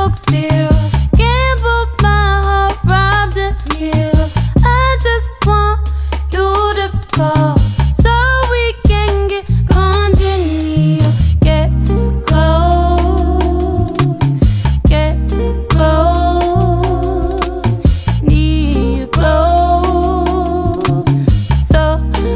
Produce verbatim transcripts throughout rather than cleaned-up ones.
coke zero. Gambled my heart, robbed a hero. I just want you to call so we can get congenial. Get close, get close. Need you close, so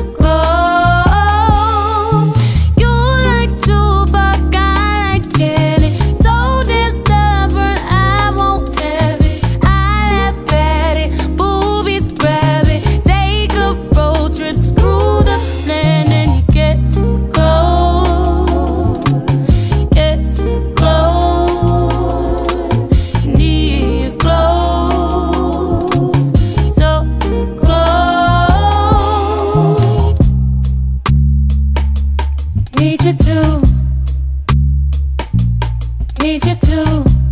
close. You like Tupac, I like Janet. So damn stubborn, I won't have it. I laugh at it, boobies grab it. Take a road trip, screw the plan and get close, get close. Need you close, so close. Need you to, need you to,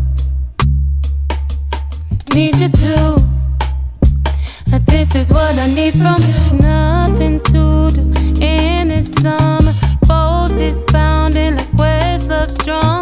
need you to. This is what I need from you. Nothing to do in this summer. Pulse is pounding like Questlove strong.